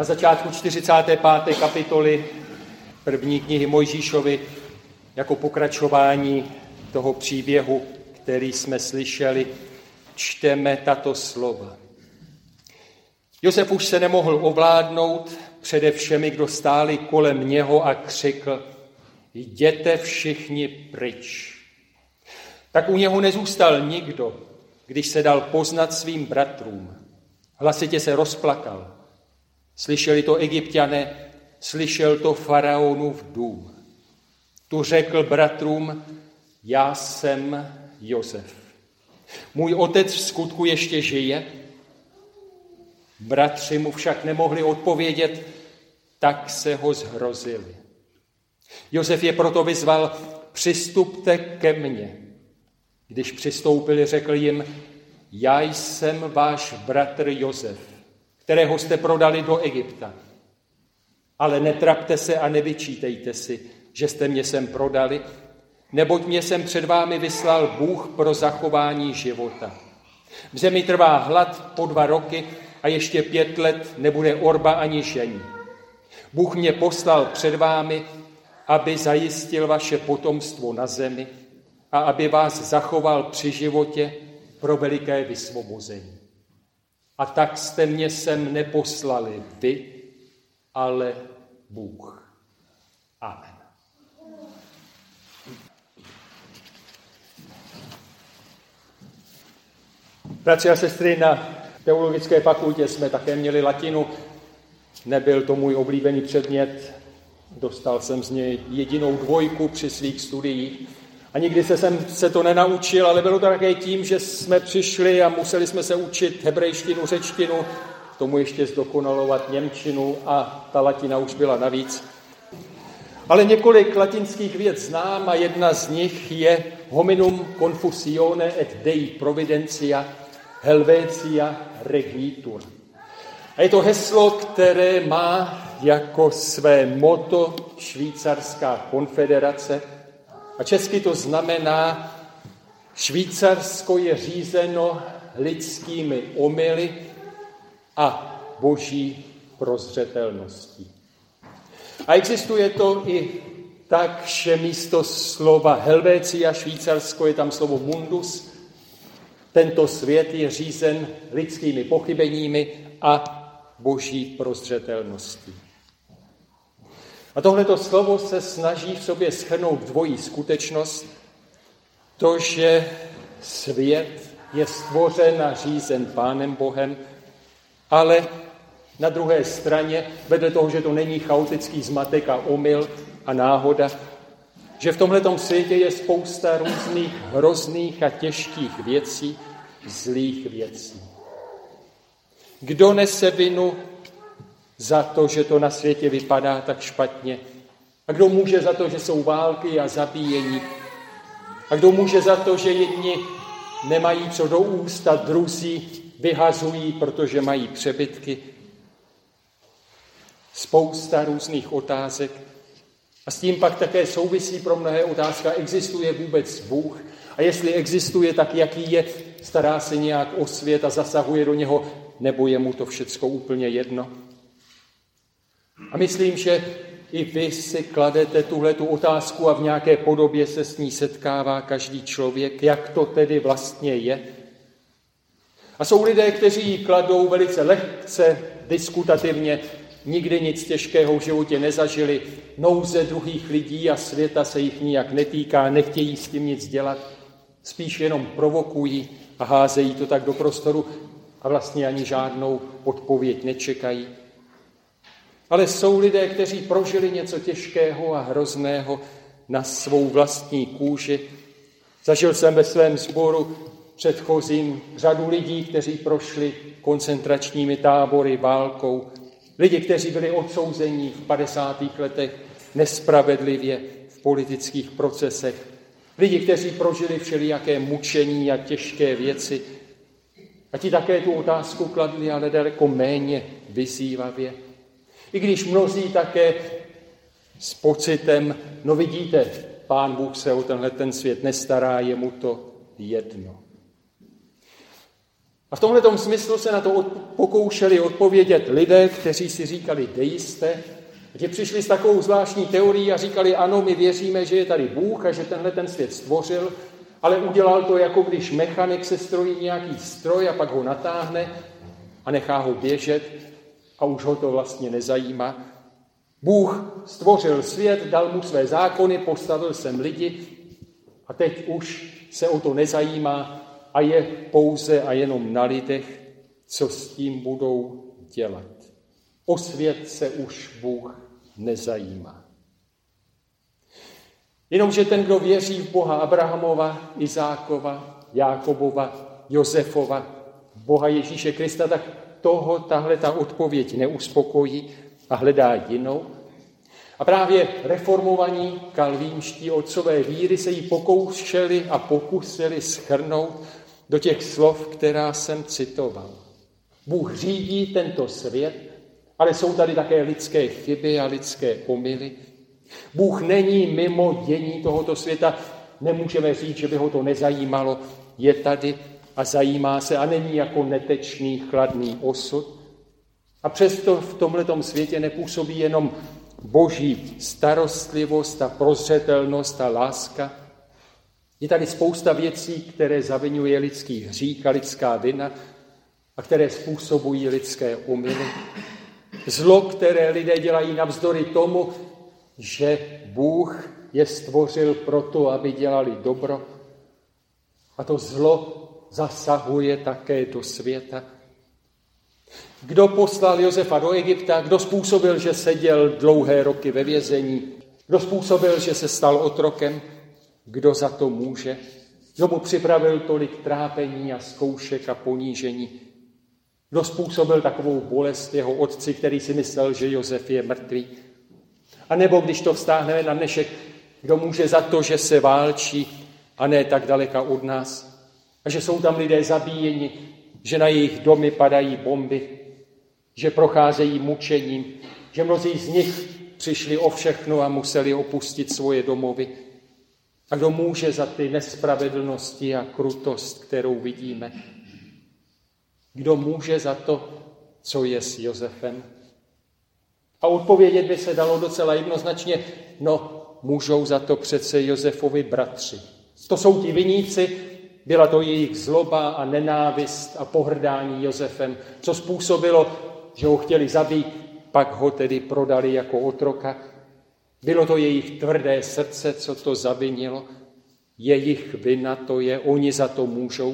na začátku 45. kapitoly první knihy Mojžíšovy jako pokračování toho příběhu, který jsme slyšeli, čteme tato slova. Josef už se nemohl ovládnout přede všemi, kdo stáli kolem něho a křikl: jděte všichni pryč. Tak u něho nezůstal nikdo, když se dal poznat svým bratrům. Hlasitě se rozplakal. Slyšeli to Egypťané, slyšel to faraonův dům. Tu řekl bratrům: já jsem Josef. Můj otec v skutku ještě žije? Bratři mu však nemohli odpovědět, tak se ho zhrozili. Josef je proto vyzval: přistupte ke mně. Když přistoupili, řekl jim: já jsem váš bratr Josef, kterého jste prodali do Egypta. Ale netrapte se a nevyčítejte si, že jste mě sem prodali, neboť mě sem před vámi vyslal Bůh pro zachování života. V zemi trvá hlad po 2 roky a ještě 5 let nebude orba ani žení. Bůh mě poslal před vámi, aby zajistil vaše potomstvo na zemi a aby vás zachoval při životě pro veliké vysvobození. A tak jste mě sem neposlali vy, ale Bůh. Amen. Bratři a sestry, na teologické fakultě jsme také měli latinu. Nebyl to můj oblíbený předmět. Dostal jsem z něj jedinou 2 při svých studiích. A nikdy jsem se to nenaučil, ale bylo to také tím, že jsme přišli a museli jsme se učit hebrejštinu, řečtinu, tomu ještě zdokonalovat němčinu a ta latina už byla navíc. Ale několik latinských vět znám a jedna z nich je hominum confusione et Dei providentia Helvetia regnitur. A je to heslo, které má jako své motto Švýcarská konfederace a česky to znamená: Švýcarsko je řízeno lidskými omyly a boží prozřetelností. A existuje to i tak, že místo slova Helvetia, Švýcarsko, je tam slovo mundus. Tento svět je řízen lidskými pochybeními a boží prozřetelností. A tohleto slovo se snaží v sobě shrnout dvojí skutečnost. To, že svět je stvořen a řízen Pánem Bohem, ale na druhé straně, vedle toho, že to není chaotický zmatek a omyl a náhoda, že v tomhletom světě je spousta různých hrozných a těžkých věcí, zlých věcí. Kdo nese vinu za to, že to na světě vypadá tak špatně? A kdo může za to, že jsou války a zabíjení? A kdo může za to, že jedni nemají co do úst a druzí vyhazují, protože mají přebytky? Spousta různých otázek. A s tím pak také souvisí pro mnohé otázka: existuje vůbec Bůh? A jestli existuje, tak jaký je? Stará se nějak o svět a zasahuje do něho, nebo je mu to všecko úplně jedno? A myslím, že i vy si kladete tuhletu otázku a v nějaké podobě se s ní setkává každý člověk, jak to tedy vlastně je. A jsou lidé, kteří ji kladou velice lehce, diskutativně, nikdy nic těžkého v životě nezažili, nouze druhých lidí a světa se jich nijak netýká, nechtějí s tím nic dělat, spíš jenom provokují a házejí to tak do prostoru a vlastně ani žádnou odpověď nečekají. Ale jsou lidé, kteří prožili něco těžkého a hrozného na svou vlastní kůži. Zažil jsem ve svém sboru předchozím řadu lidí, kteří prošli koncentračními tábory, válkou. Lidi, kteří byli odsouzeni v 50. letech nespravedlivě v politických procesech. Lidi, kteří prožili všelijaké mučení a těžké věci. A ti také tu otázku kladli, ale daleko méně vyzývavě. I když mnozí také s pocitem: no vidíte, Pán Bůh se o ten svět nestará, je mu to jedno. A v tomhletom smyslu se na to pokoušeli odpovědět lidé, kteří si říkali deisté, kdy přišli s takovou zvláštní teorií a říkali, ano, my věříme, že je tady Bůh a že tenhle ten svět stvořil, ale udělal to, jako když mechanik se strojí nějaký stroj a pak ho natáhne a nechá ho běžet a už ho to vlastně nezajímá. Bůh stvořil svět, dal mu své zákony, postavil sem lidi a teď už se o to nezajímá a je pouze a jenom na lidech, co s tím budou dělat. O svět se už Bůh nezajímá. Jenomže ten, kdo věří v Boha Abrahamova, Izákova, Jákobova, Josefova, Boha Ježíše Krista, tak tahle ta odpověď neuspokojí a hledá jinou. A právě reformovaní kalvínští otcové víry se jí pokoušeli a pokusili shrnout do těch slov, která jsem citoval. Bůh řídí tento svět, ale jsou tady také lidské chyby a lidské omyly. Bůh není mimo dění tohoto světa, nemůžeme říct, že by ho to nezajímalo, je tady a zajímá se a není jako netečný, chladný osud. A přesto v tomhletom světě nepůsobí jenom boží starostlivost a prozřetelnost a láska. Je tady spousta věcí, které zaviňuje lidský hřích a lidská vina a které způsobují lidské omyly. Zlo, které lidé dělají navzdory tomu, že Bůh je stvořil proto, aby dělali dobro. A to zlo zasahuje také do světa. Kdo poslal Josefa do Egypta, kdo způsobil, že seděl dlouhé roky ve vězení, kdo způsobil, že se stal otrokem, kdo za to může, kdo mu připravil tolik trápení a zkoušek a ponížení, kdo způsobil takovou bolest jeho otci, který si myslel, že Josef je mrtvý. A nebo když to vztáhneme na dnešek, kdo může za to, že se válčí a ne tak daleka od nás a že jsou tam lidé zabíjeni, že na jejich domy padají bomby, že procházejí mučením, že mnozí z nich přišli o všechno a museli opustit svoje domovy. A kdo může za ty nespravedlnosti a krutost, kterou vidíme? Kdo může za to, co je s Josefem? A odpovědět by se dalo docela jednoznačně, můžou za to přece Josefovi bratři. To jsou ti viníci, byla to jejich zloba a nenávist a pohrdání Josefem, co způsobilo, že ho chtěli zabít, pak ho tedy prodali jako otroka. Bylo to jejich tvrdé srdce, co to zavinilo. Jejich vina to je, oni za to můžou.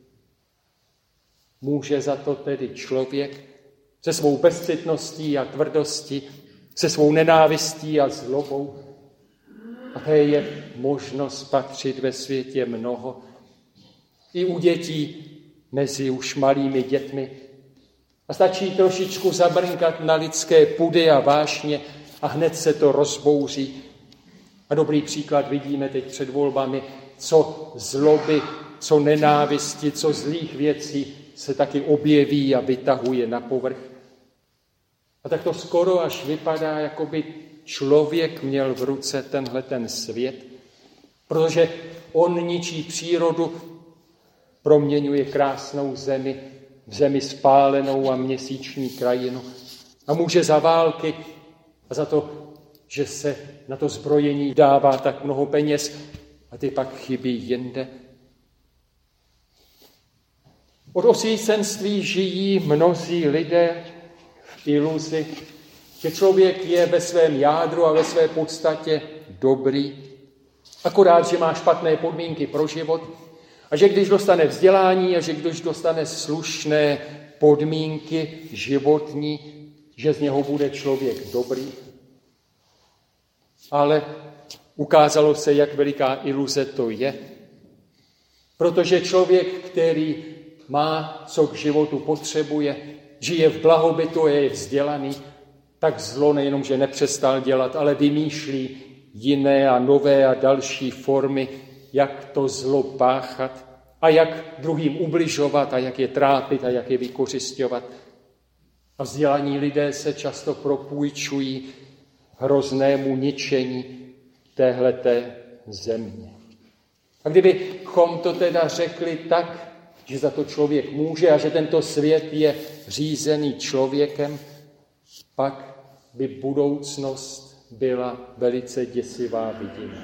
Může za to tedy člověk se svou bezcitností a tvrdostí, se svou nenávistí a zlobou. A té je možnost patřit ve světě mnoho. I u dětí, mezi už malými dětmi. A stačí trošičku zabrnkat na lidské pudy a vášně a hned se to rozbouří. A dobrý příklad vidíme teď před volbami, co zloby, co nenávisti, co zlých věcí se taky objeví a vytahuje na povrch. A tak to skoro až vypadá, jako by člověk měl v ruce ten svět, protože on ničí přírodu, proměňuje krásnou zemi v zemi spálenou a měsíční krajinu a může za války a za to, že se na to zbrojení dává tak mnoho peněz a ty pak chybí jinde. Od osvícenství žijí mnozí lidé v iluzi, že člověk je ve svém jádru a ve své podstatě dobrý, akorát, že má špatné podmínky pro život a že když dostane vzdělání a že když dostane slušné podmínky životní, že z něho bude člověk dobrý. Ale ukázalo se, jak veliká iluze to je, protože člověk, který má, co k životu potřebuje, žije v blahobytu a je vzdělaný, tak zlo nejenom, že nepřestal dělat, ale vymýšlí jiné a nové a další formy, jak to zlo páchat a jak druhým ubližovat a jak je trápit a jak je vykořisťovat. A vzdělaní lidé se často propůjčují hroznému ničení téhleté země. A kdybychom to teda řekli tak, že za to člověk může a že tento svět je řízený člověkem, pak by budoucnost byla velice děsivá vidina.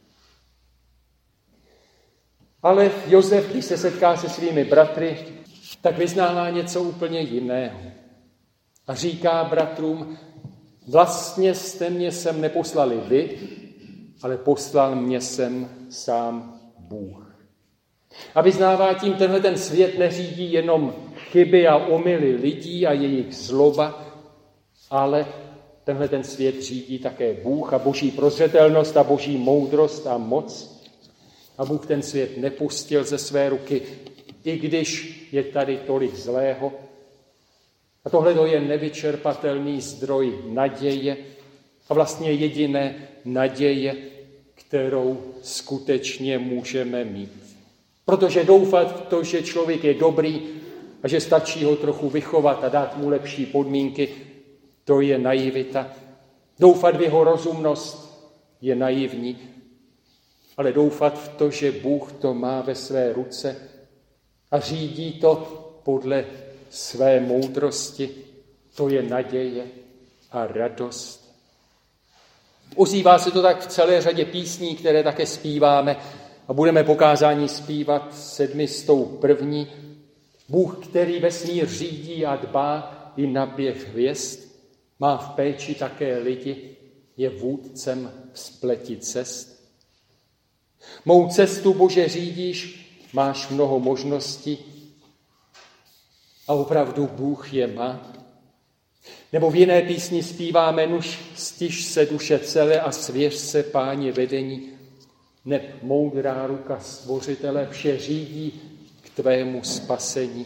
Ale Josef, když se setká se svými bratry, tak vyznává něco úplně jiného. A říká bratrům, vlastně jste mě sem neposlali vy, ale poslal mě sem sám Bůh. A vyznává tím, tenhle ten svět neřídí jenom chyby a omyly lidí a jejich zloba, ale tenhle ten svět řídí také Bůh a boží prozřetelnost a boží moudrost a moc. A Bůh ten svět nepustil ze své ruky, i když je tady tolik zlého. A tohle je nevyčerpatelný zdroj naděje a vlastně jediné naděje, kterou skutečně můžeme mít. Protože doufat v to, že člověk je dobrý a že stačí ho trochu vychovat a dát mu lepší podmínky, to je naivita. Doufat v jeho rozumnost je naivní, ale doufat v to, že Bůh to má ve své ruce a řídí to podle své moudrosti, to je naděje a radost. Ozývá se to tak v celé řadě písní, které také zpíváme a budeme pokázání zpívat 701. Bůh, který vesmír řídí a dbá i na běh hvězd, má v péči také lidi, je vůdcem v spleti cest. Mou cestu, Bože, řídíš, máš mnoho možností a opravdu Bůh je má. Nebo v jiné písni zpíváme, nuž stiž se duše celé a svěř se Páně vedení, neb moudrá ruka Stvořitele vše řídí k tvému spasení.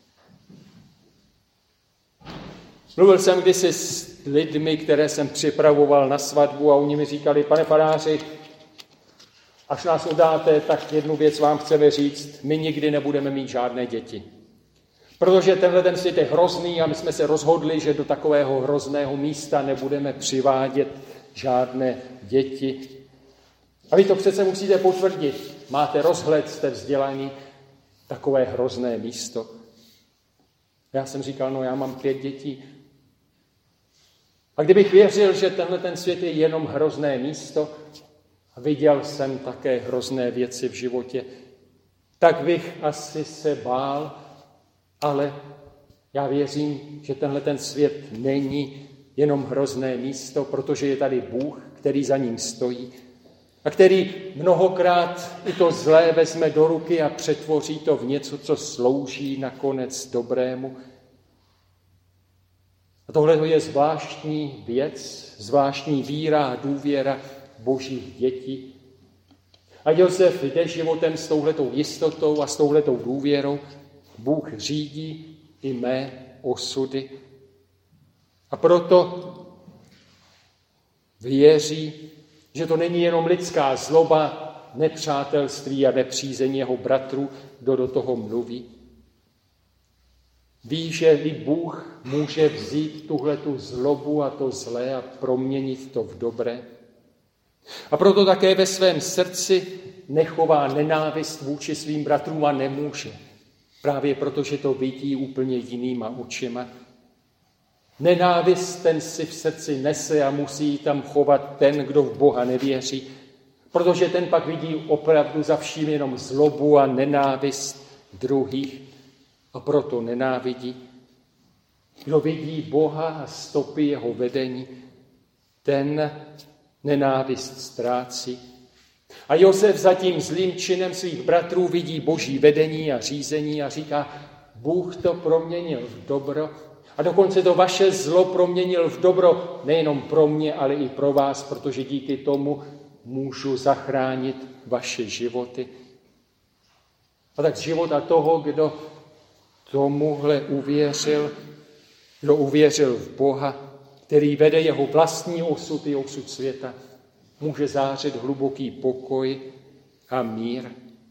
Mluvil jsem kdysi s lidmi, které jsem připravoval na svatbu a oni mi říkali, pane faráři, až nás udáte, tak jednu věc vám chceme říct, my nikdy nebudeme mít žádné děti. Protože tenhle ten svět je hrozný a my jsme se rozhodli, že do takového hrozného místa nebudeme přivádět žádné děti. A vy to přece musíte potvrdit. Máte rozhled, jste vzdělaný, takové hrozné místo. Já jsem říkal, no já mám 5 dětí. A kdybych věřil, že tenhle ten svět je jenom hrozné místo, a viděl jsem také hrozné věci v životě, tak bych asi se bál, ale já věřím, že tenhle ten svět není jenom hrozné místo, protože je tady Bůh, který za ním stojí a který mnohokrát i to zlé vezme do ruky a přetvoří to v něco, co slouží nakonec dobrému. A tohle je zvláštní věc, zvláštní víra a důvěra božích dětí. A Josef jde životem s touhletou jistotou a s touhletou důvěrou. Bůh řídí i mé osudy. A proto věří, že to není jenom lidská zloba, nepřátelství a nepřízeň jeho bratrů, kdo do toho mluví. Ví, že i Bůh může vzít tuhletu zlobu a to zlé a proměnit to v dobré. A proto také ve svém srdci nechová nenávist vůči svým bratrům a nemůže. Právě protože to vidí úplně jinýma očima. Nenávist ten si v srdci nese a musí tam chovat ten, kdo v Boha nevěří, protože ten pak vidí opravdu za vším jenom zlobu a nenávist druhých a proto nenávidí. Kdo vidí Boha a stopy jeho vedení, ten nenávist ztrácí. A Josef za tím zlým činem svých bratrů vidí boží vedení a řízení a říká, Bůh to proměnil v dobro a dokonce to vaše zlo proměnil v dobro nejenom pro mě, ale i pro vás, protože díky tomu můžu zachránit vaše životy. A tak života toho, kdo tomuhle uvěřil, kdo uvěřil v Boha, který vede jeho vlastní osud i osud světa, může zářit hluboký pokoj a mír.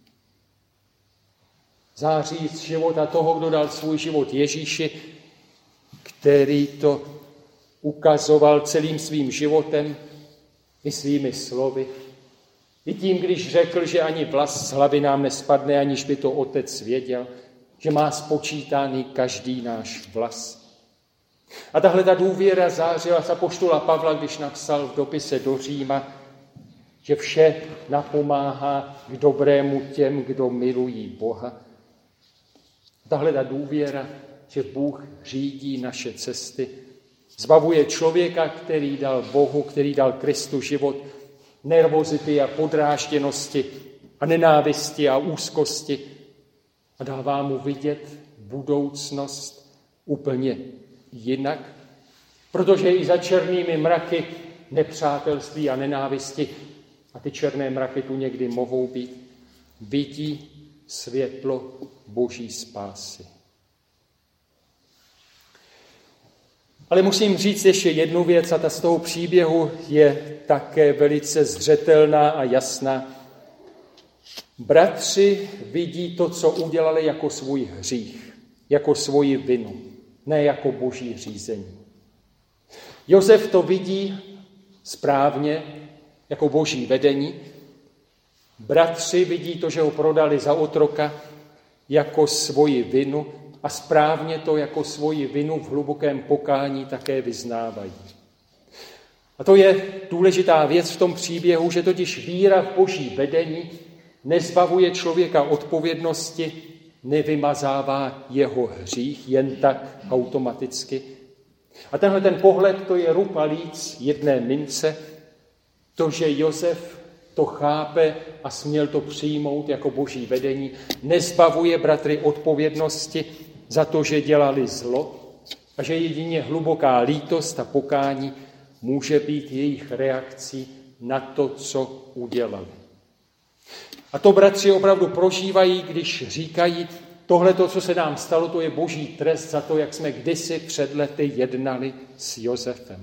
Září z života toho, kdo dal svůj život Ježíši, který to ukazoval celým svým životem i svými slovy. I tím, když řekl, že ani vlas z hlavy nám nespadne, aniž by to otec věděl. že má spočítaný každý náš vlas. A tahle ta důvěra zářila z apoštola Pavla, když napsal v dopise do Říma, že vše napomáhá k dobrému těm, kdo milují Boha. Tahle ta důvěra, že Bůh řídí naše cesty, zbavuje člověka, který dal Bohu, který dal Kristu život, nervozity a podrážděnosti a nenávisti a úzkosti a dává mu vidět budoucnost úplně jinak, protože i za černými mraky nepřátelství a nenávisti, a ty černé mraky tu někdy mohou být, vidí světlo Boží spásy. Ale musím říct ještě jednu věc, a ta z toho příběhu je také velice zřetelná a jasná. Bratři vidí to, co udělali, jako svůj hřích, jako svoji vinu, ne jako Boží řízení. Josef to vidí správně, jako Boží vedení. Bratři vidí to, že ho prodali za otroka, jako svoji vinu a správně to jako svoji vinu v hlubokém pokání také vyznávají. A to je důležitá věc v tom příběhu, že totiž víra v Boží vedení nezbavuje člověka odpovědnosti, nevymazává jeho hřích jen tak automaticky. A tenhle ten pohled, to je rupa líc jedné mince, to, že Josef to chápe a směl to přijmout jako Boží vedení, nezbavuje bratry odpovědnosti za to, že dělali zlo a že jedině hluboká lítost a pokání může být jejich reakcí na to, co udělali. A to bratři opravdu prožívají, když říkají, tohle, co se nám stalo, to je Boží trest za to, jak jsme kdysi před lety jednali s Josefem.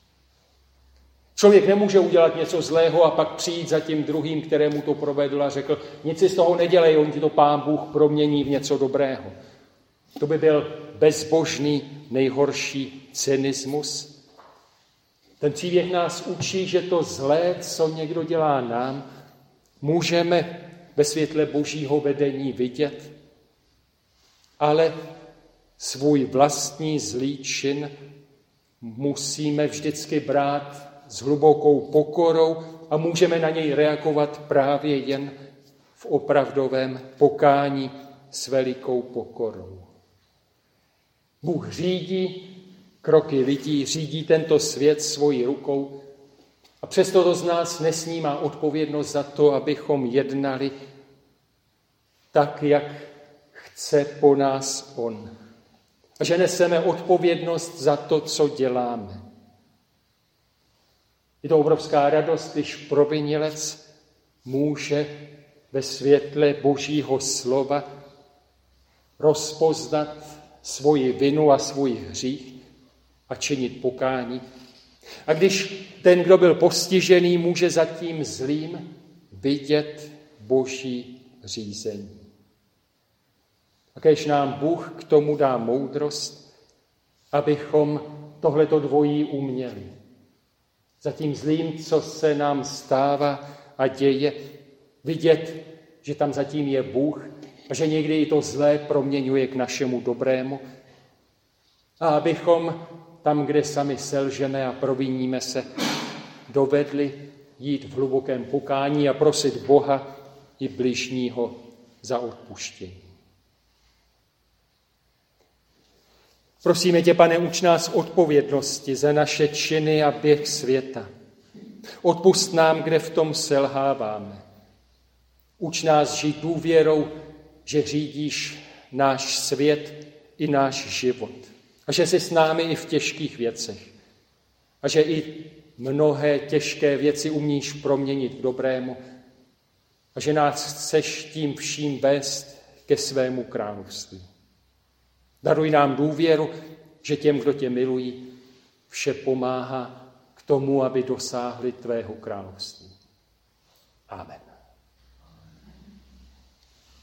Člověk nemůže udělat něco zlého a pak přijít za tím druhým, kterému to provedl a řekl, nic si z toho nedělej, on ti to Pán Bůh promění v něco dobrého. To by byl bezbožný, nejhorší cynismus. Ten příběh nás učí, že to zlé, co někdo dělá nám, můžeme ve světle Božího vedení vidět, ale svůj vlastní zlý čin musíme vždycky brát s hlubokou pokorou a můžeme na něj reagovat právě jen v opravdovém pokání s velikou pokorou. Bůh řídí kroky lidí, řídí tento svět svojí rukou a přesto to z nás nesnímá odpovědnost za to, abychom jednali tak, jak chce po nás on. A že neseme odpovědnost za to, co děláme. Je to obrovská radost, když provinilec může ve světle Božího slova rozpoznat svoji vinu a svůj hřích a činit pokání. A když ten, kdo byl postižený, může za tím zlým vidět Boží řízení. A kéž nám Bůh k tomu dá moudrost, abychom tohleto dvojí uměli. Za tím zlým, co se nám stává a děje, vidět, že tam zatím je Bůh a že někdy i to zlé proměňuje k našemu dobrému. A abychom tam, kde sami selžeme a proviníme se, dovedli jít v hlubokém pokání a prosit Boha i bližního za odpuštění. Prosíme tě, Pane, uč nás odpovědnosti za naše činy a běh světa. Odpusť nám, kde v tom selháváme. Uč nás žít důvěrou, že řídíš náš svět i náš život. A že jsi s námi i v těžkých věcech. A že i mnohé těžké věci umíš proměnit k dobrému. A že nás chceš tím vším vést ke svému království. Daruj nám důvěru, že těm, kdo tě milují, vše pomáhá k tomu, aby dosáhli tvého království. Amen.